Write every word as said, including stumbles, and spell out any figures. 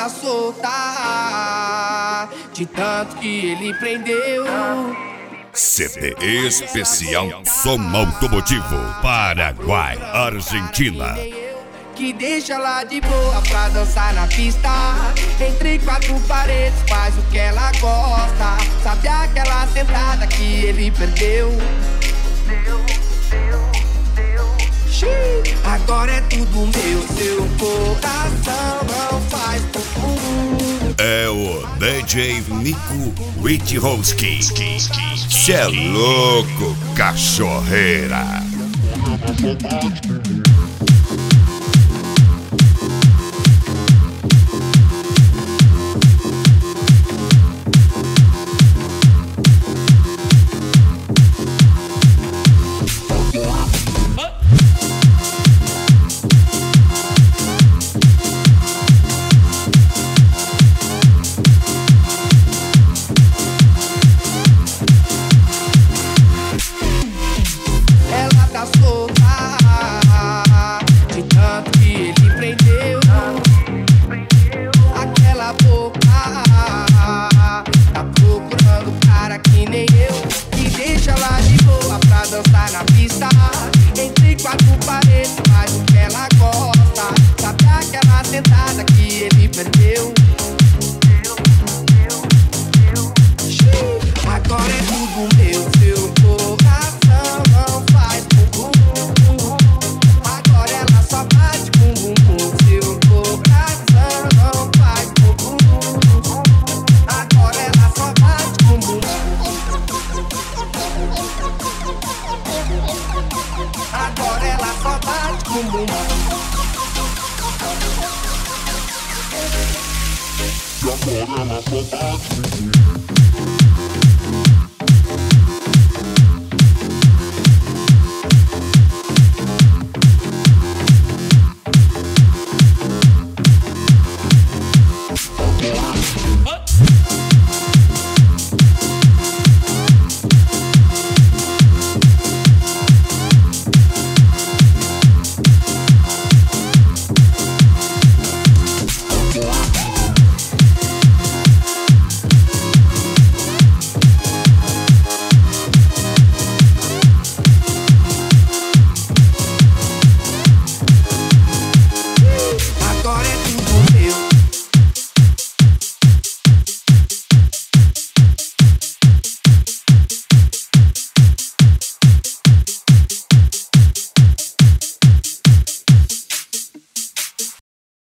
tá solta de tanto que ele prendeu. C D especial Som Automotivo, Paraguai, Argentina. Que deixa ela de boa pra dançar na pista. Entre quatro paredes faz o que ela gosta. Sabe aquela sentada que ele perdeu? Agora é tudo meu, seu coração não faz bumbum. É o D J Nico Witchowski. Cê é louco, cachorreira. Dançar na pista, entre quatro paredes, faz o que ela gosta. Sabe aquela sentada que ele perdeu? Agora é tudo meu, seu coração não faz bumbum. Agora ela só bate com bumbum, seu coração não faz bumbum. Agora ela só bate com bumbum. Agora ela só bate com bumbum. Agora ela só bate com bumbum.